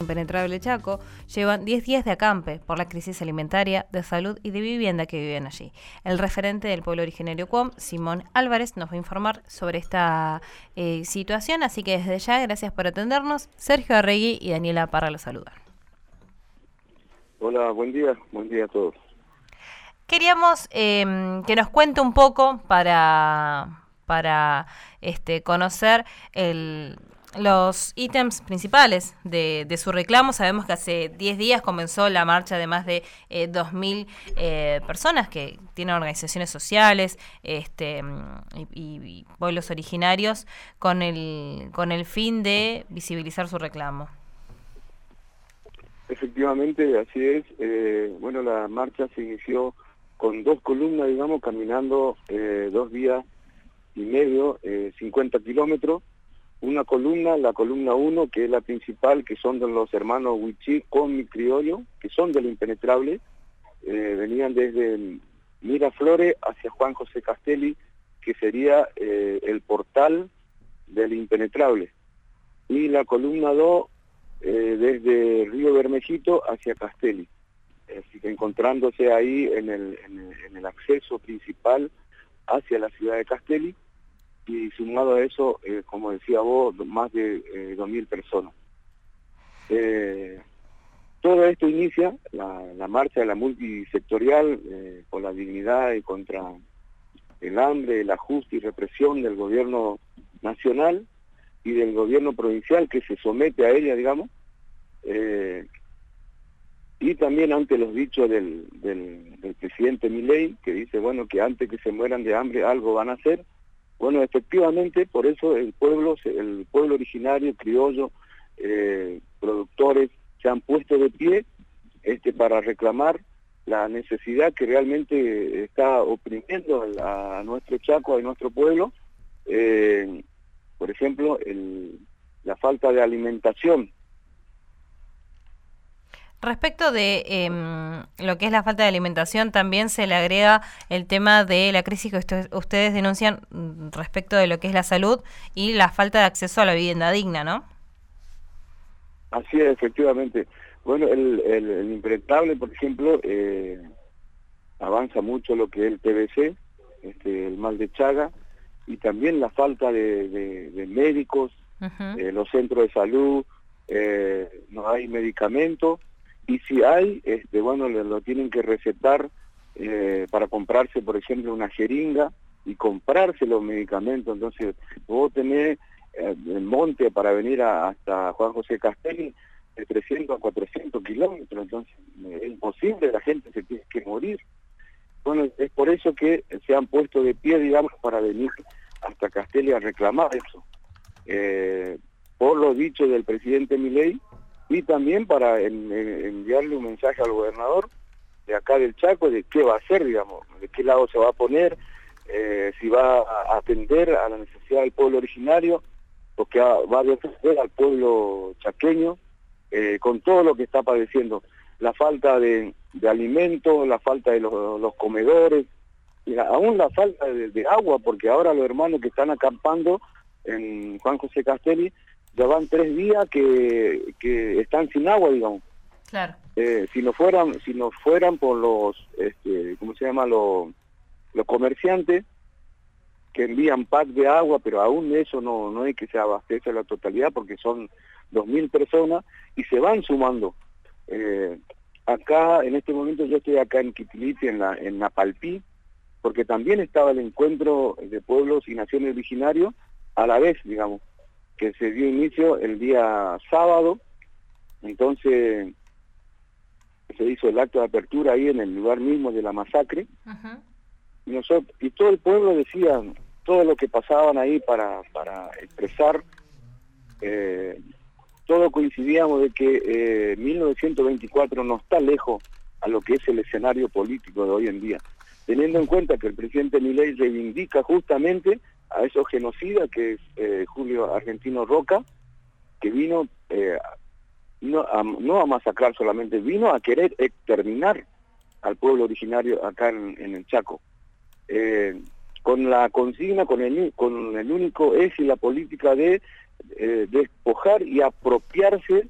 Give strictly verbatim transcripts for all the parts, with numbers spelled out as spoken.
impenetrable Chaco llevan diez días de acampe por la crisis alimentaria, de salud y de vivienda que viven allí. El referente del pueblo originario Cuom, Simón Álvarez, nos va a informar sobre esta eh, situación, así que desde ya, gracias por atendernos. Sergio Arregui y Daniela Parra los saludan. Hola, buen día, buen día a todos. Queríamos eh, que nos cuente un poco para, para este, conocer el, los ítems principales de, de su reclamo. Sabemos que hace diez días comenzó la marcha de más de eh, dos mil eh, personas que tienen organizaciones sociales este, y, y pueblos originarios con el, con el fin de visibilizar su reclamo. Efectivamente, así es. Eh, bueno, la marcha se inició con dos columnas, digamos, caminando eh, dos días y medio, eh, cincuenta kilómetros. Una columna, la columna uno, que es la principal, que son de los hermanos Huichí con mi criollo, que son del Impenetrable. Eh, venían desde Miraflores hacia Juan José Castelli, que sería eh, el portal del Impenetrable. Y la columna dos, eh, desde Río Bermejito hacia Castelli. Así que encontrándose ahí en el, en el, en el acceso principal hacia la ciudad de Castelli, y sumado a eso, eh, como decía vos, más de eh, dos mil personas. Eh, todo esto inicia, la, la marcha de la multisectorial, eh, por la dignidad y contra el hambre, el ajuste y represión del gobierno nacional y del gobierno provincial que se somete a ella, digamos, eh, y también ante los dichos del, del, del presidente Milei, que dice, bueno, que antes que se mueran de hambre algo van a hacer. Bueno, efectivamente, por eso el pueblo, el pueblo originario, criollo, eh, productores, se han puesto de pie este, para reclamar la necesidad que realmente está oprimiendo a, a nuestro Chaco, a nuestro pueblo. Eh, por ejemplo, el, la falta de alimentación. Respecto de eh, lo que es la falta de alimentación, también se le agrega el tema de la crisis que usted, ustedes denuncian respecto de lo que es la salud y la falta de acceso a la vivienda digna, ¿no? Así es, efectivamente. Bueno, el, el, el Impenetrable, por ejemplo, eh, avanza mucho lo que es el T B C, este, el mal de Chaga, y también la falta de, de, de médicos, uh-huh. eh, los centros de salud, eh, no hay medicamentos. Y si hay, este, bueno, lo, lo tienen que recetar eh, para comprarse, por ejemplo, una jeringa y comprarse los medicamentos. Entonces, vos tenés eh, el monte para venir a, hasta Juan José Castelli de trescientos a cuatrocientos kilómetros, entonces eh, es imposible, la gente se tiene que morir. Bueno, es por eso que se han puesto de pie, digamos, para venir hasta Castelli a reclamar eso. Eh, por lo dicho del presidente Milei, y también para en, en, enviarle un mensaje al gobernador de acá del Chaco de qué va a hacer, digamos, de qué lado se va a poner, eh, si va a atender a la necesidad del pueblo originario, porque va a defender al pueblo chaqueño eh, con todo lo que está padeciendo, la falta de, de alimentos, la falta de los, los comedores, y aún la falta de, de agua, porque ahora los hermanos que están acampando en Juan José Castelli ya van tres días que, que están sin agua, digamos. Claro. Eh, si no fueran, si no fueran por los, este, ¿cómo se llama? Los, los comerciantes que envían pack de agua, pero aún eso no, no es que se abastece a la totalidad, porque son dos mil personas y se van sumando. Eh, acá, en este momento, yo estoy acá en Quitiliti, en la, en Napalpí, porque también estaba el encuentro de pueblos y naciones originarios a la vez, digamos, que se dio inicio el día sábado. Entonces se hizo el acto de apertura ahí en el lugar mismo de la masacre. Uh-huh. y, nosotros, y todo el pueblo decía todo lo que pasaban ahí para, para expresar, eh, todo coincidíamos de que eh, mil novecientos veinticuatro no está lejos a lo que es el escenario político de hoy en día, teniendo en cuenta que el presidente Milei reivindica justamente a esos genocidas, que es eh, Julio Argentino Roca, que vino eh, no, a, no a masacrar solamente, vino a querer exterminar al pueblo originario acá en, en el Chaco. Eh, con la consigna, con el, con el único eje y la política de eh, despojar y apropiarse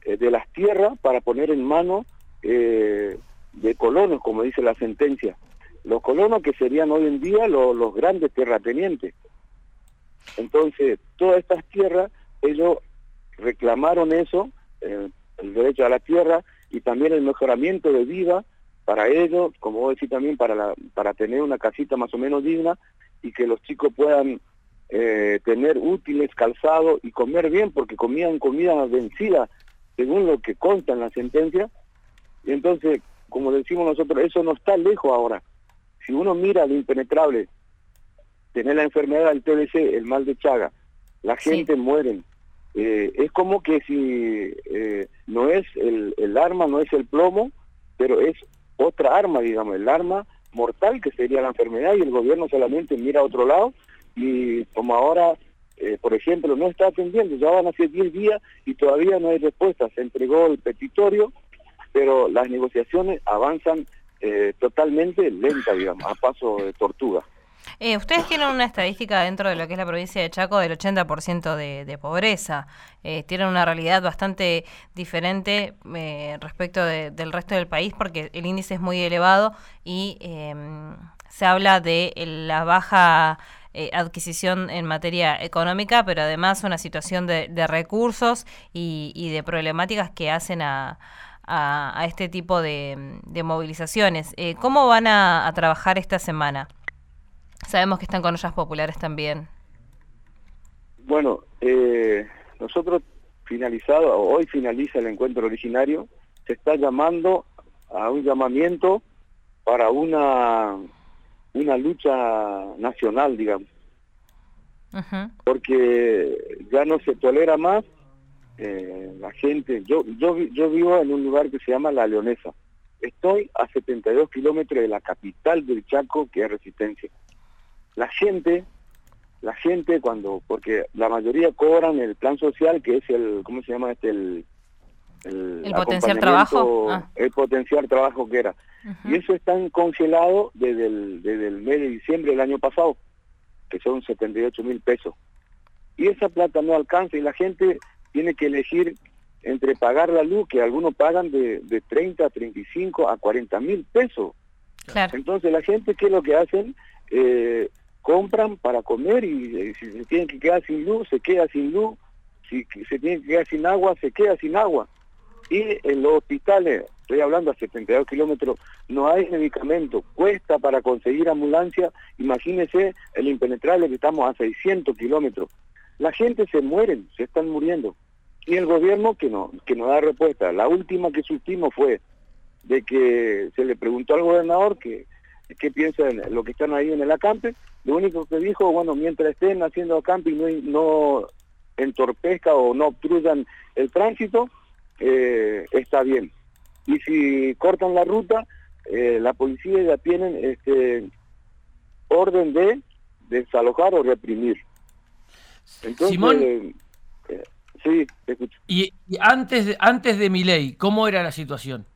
eh, de las tierras para poner en manos eh, de colonos, como dice la sentencia. Los colonos que serían hoy en día lo, los grandes terratenientes. Entonces, todas estas tierras, ellos reclamaron eso, eh, el derecho a la tierra y también el mejoramiento de vida para ellos, como vos decís también, para, la, para tener una casita más o menos digna y que los chicos puedan eh, tener útiles, calzados y comer bien, porque comían comida vencida, según lo que consta en la sentencia. Y entonces, como decimos nosotros, eso no está lejos ahora. Si uno mira lo impenetrable, tener la enfermedad del T B C, el mal de Chaga, la gente sí. muere. Eh, es como que si eh, no es el, el arma, no es el plomo, pero es otra arma, digamos, el arma mortal que sería la enfermedad, y el gobierno solamente mira a otro lado, y como ahora, eh, por ejemplo, no está atendiendo, ya van a ser diez días y todavía no hay respuesta. Se entregó el petitorio, pero las negociaciones avanzan eh, totalmente lentas, digamos, a paso de tortuga. Eh, ustedes tienen una estadística dentro de lo que es la provincia de Chaco del ochenta por ciento de, de pobreza. Eh, tienen una realidad bastante diferente eh, respecto de, del resto del país, porque el índice es muy elevado y eh, se habla de la baja eh, adquisición en materia económica, pero además una situación de, de recursos y, y de problemáticas que hacen a... A, a este tipo de, de movilizaciones. Eh, ¿Cómo van a, a trabajar esta semana? Sabemos que están con ollas populares también. Bueno, eh, nosotros finalizado, hoy finaliza el encuentro originario, se está llamando a un llamamiento para una, una lucha nacional, digamos. Uh-huh. Porque ya no se tolera más eh, la gente. Yo, yo, yo vivo en un lugar que se llama La Leonesa. Estoy a setenta y dos kilómetros de la capital del Chaco, que es Resistencia. La gente, la gente cuando, porque la mayoría cobran el plan social, que es el, ¿cómo se llama este? El, el, el potenciar trabajo. Ah. El potenciar trabajo que era. Uh-huh. Y eso está congelado desde el, desde el mes de diciembre del año pasado, que son setenta y ocho mil pesos. Y esa plata no alcanza y la gente tiene que elegir entre pagar la luz, que algunos pagan de, de treinta, treinta y cinco a cuarenta mil pesos. Claro. Entonces la gente, ¿qué es lo que hacen? Eh, compran para comer y eh, si se tienen que quedar sin luz, se queda sin luz, si se tienen que quedar sin agua, se queda sin agua. Y en los hospitales, estoy hablando a setenta y dos kilómetros, no hay medicamento, cuesta para conseguir ambulancia, imagínense el impenetrable que estamos a seiscientos kilómetros. La gente se muere, se están muriendo. Y el gobierno que no, que no da respuesta. La última que supimos fue de que se le preguntó al gobernador que qué piensa en lo que están ahí en el acampe. Lo único que dijo, bueno, mientras estén haciendo acampe y no, no entorpezca o no obstruyan el tránsito, eh, está bien. Y si cortan la ruta, eh, la policía ya tienen este orden de desalojar o reprimir. Entonces, Simón, eh, eh, sí, te escucho. Y, y antes de, antes de Milei, ¿cómo era la situación?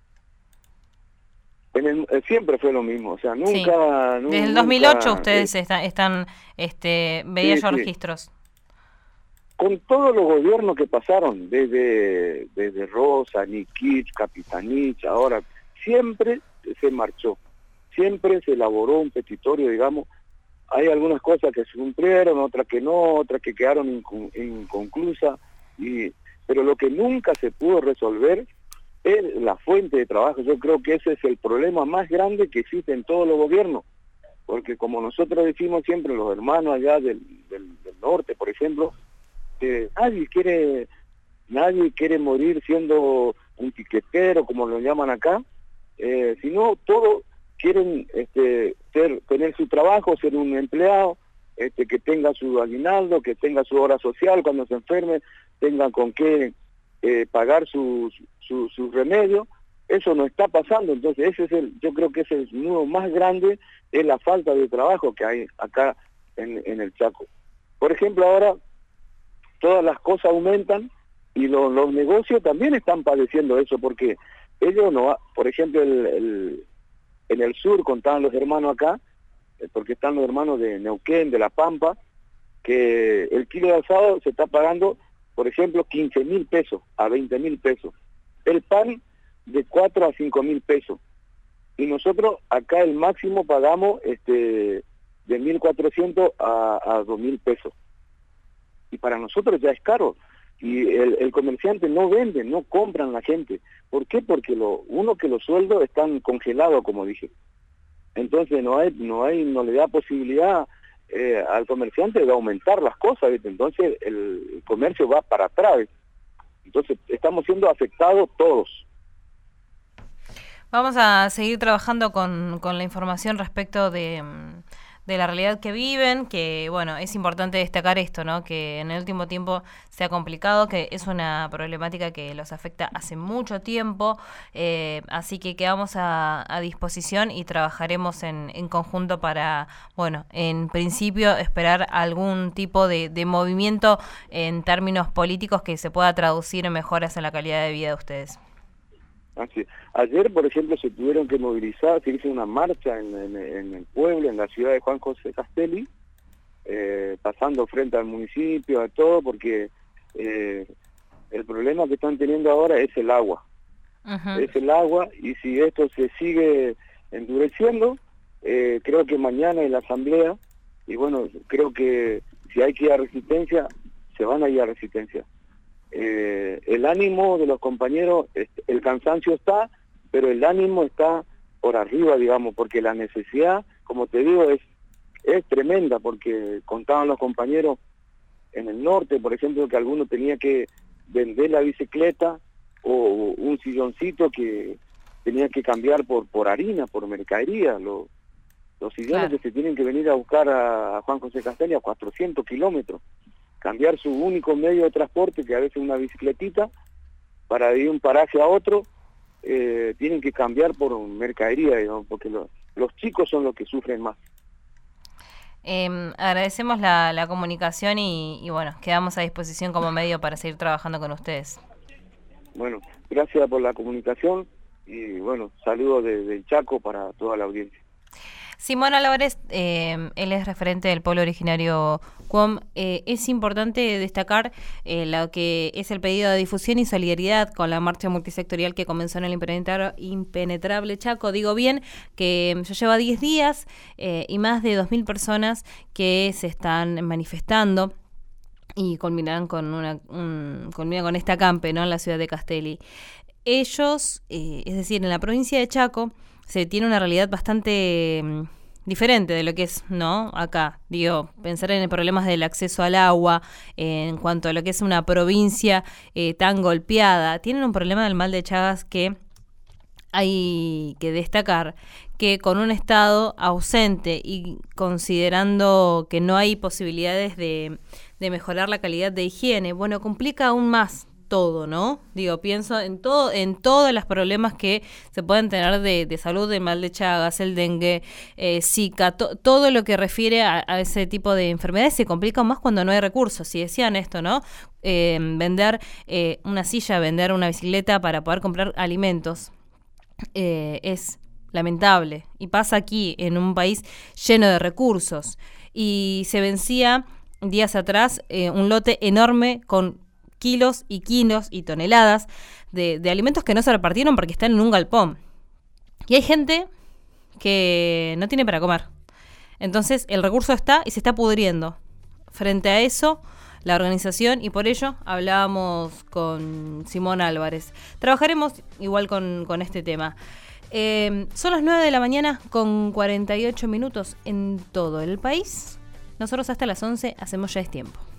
En el, eh, siempre fue lo mismo, o sea, nunca... Sí. Nu, Desde el nunca, dos mil ocho ustedes eh, están, están este, veía sí, yo sí. registros. Con todos los gobiernos que pasaron, desde, desde Rosa, Nikich, Capitanich, ahora, siempre se marchó, siempre se elaboró un petitorio, digamos. Hay algunas cosas que se cumplieron, otras que no, otras que quedaron incu inconclusas, y, pero lo que nunca se pudo resolver es la fuente de trabajo. Yo creo que ese es el problema más grande que existe en todos los gobiernos, porque como nosotros decimos siempre, los hermanos allá del, del, del norte, por ejemplo, que nadie quiere, nadie quiere morir siendo un piquetero, como lo llaman acá, eh, sino todos quieren este, ser, tener su trabajo, ser un empleado, este, que tenga su aguinaldo, que tenga su hora social cuando se enferme, tengan con qué eh, pagar sus su, su remedio. Eso no está pasando. Entonces ese es el, yo creo que ese es el nudo más grande, es la falta de trabajo que hay acá en, en el Chaco. Por ejemplo, ahora todas las cosas aumentan y lo, los negocios también están padeciendo eso, porque ellos no, por ejemplo, el, el, en el sur contaban los hermanos acá, porque están los hermanos de Neuquén, de La Pampa, que el kilo de asado se está pagando por ejemplo, quince mil pesos a veinte mil pesos. El pan de cuatro a cinco mil pesos. Y nosotros acá el máximo pagamos este de mil cuatrocientos a, a dos mil pesos. Y para nosotros ya es caro. Y el, el comerciante no vende, no compran la gente. ¿Por qué? Porque lo, uno que los sueldos están congelados, como dije. Entonces no hay, no hay, no le da posibilidad eh, al comerciante de aumentar las cosas, ¿viste? Entonces el, el comercio va para atrás, ¿viste? Entonces estamos siendo afectados todos. Vamos a seguir trabajando con, con la información respecto de, de la realidad que viven, que bueno, es importante destacar esto, ¿no? Que en el último tiempo se ha complicado, que es una problemática que los afecta hace mucho tiempo, eh, así que quedamos a, a disposición y trabajaremos en, en conjunto para, bueno, en principio esperar algún tipo de, de movimiento en términos políticos que se pueda traducir en mejoras en la calidad de vida de ustedes. Así. Ayer, por ejemplo, se tuvieron que movilizar, se hizo una marcha en, en, en el pueblo, en la ciudad de Juan José Castelli, eh, pasando frente al municipio, a todo, porque eh, el problema que están teniendo ahora es el agua. Uh-huh. Es el agua, y si esto se sigue endureciendo, eh, creo que mañana en la asamblea, y bueno, creo que si hay que ir a resistencia, se van a ir a resistencia. Eh, el ánimo de los compañeros, el cansancio está, pero el ánimo está por arriba, digamos, porque la necesidad, como te digo, es, es tremenda, porque contaban los compañeros en el norte, por ejemplo, que alguno tenía que vender la bicicleta o un silloncito que tenía que cambiar por, por harina, por mercadería. Los, los sillones claro. que se tienen que venir a buscar a, a Juan José Castelli a cuatrocientos kilómetros. Cambiar su único medio de transporte, que a veces una bicicletita, para ir de un paraje a otro, eh, tienen que cambiar por mercadería, digamos, porque los, los chicos son los que sufren más. Eh, agradecemos la, la comunicación y, y bueno, quedamos a disposición como medio para seguir trabajando con ustedes. Bueno, gracias por la comunicación y bueno, saludos desde de Chaco para toda la audiencia. Simón Álvarez, eh, él es referente del pueblo originario Cuom. Eh, es importante destacar eh, lo que es el pedido de difusión y solidaridad con la marcha multisectorial que comenzó en el impenetrable Chaco. Digo bien que ya lleva diez días eh, y más de dos mil personas que se están manifestando y culminarán con una un, culminan con esta acampe, ¿no?, en la ciudad de Castelli. Ellos, eh, es decir, en la provincia de Chaco, se tiene una realidad bastante um, diferente de lo que es, ¿no?, acá. Digo, pensar en problemas del acceso al agua, eh, en cuanto a lo que es una provincia eh, tan golpeada. Tienen un problema del mal de Chagas que hay que destacar, que con un Estado ausente y considerando que no hay posibilidades de, de mejorar la calidad de higiene, bueno, complica aún más todo, ¿no? Digo, pienso en todo, en todos los problemas que se pueden tener de, de salud, de mal de Chagas, el dengue, eh, Zika, to, todo lo que refiere a, a ese tipo de enfermedades se complica más cuando no hay recursos. Si decían esto, ¿no? Eh, vender eh, una silla, vender una bicicleta para poder comprar alimentos, eh, es lamentable. Y pasa aquí, en un país lleno de recursos. Y se vencía días atrás eh, un lote enorme con kilos y kilos y toneladas de, de alimentos que no se repartieron porque están en un galpón. Y hay gente que no tiene para comer. Entonces el recurso está y se está pudriendo. Frente a eso, la organización, y por ello hablábamos con Simón Álvarez. Trabajaremos igual con, con este tema. Eh, son las nueve de la mañana con cuarenta y ocho minutos en todo el país. Nosotros hasta las once hacemos Ya es Tiempo.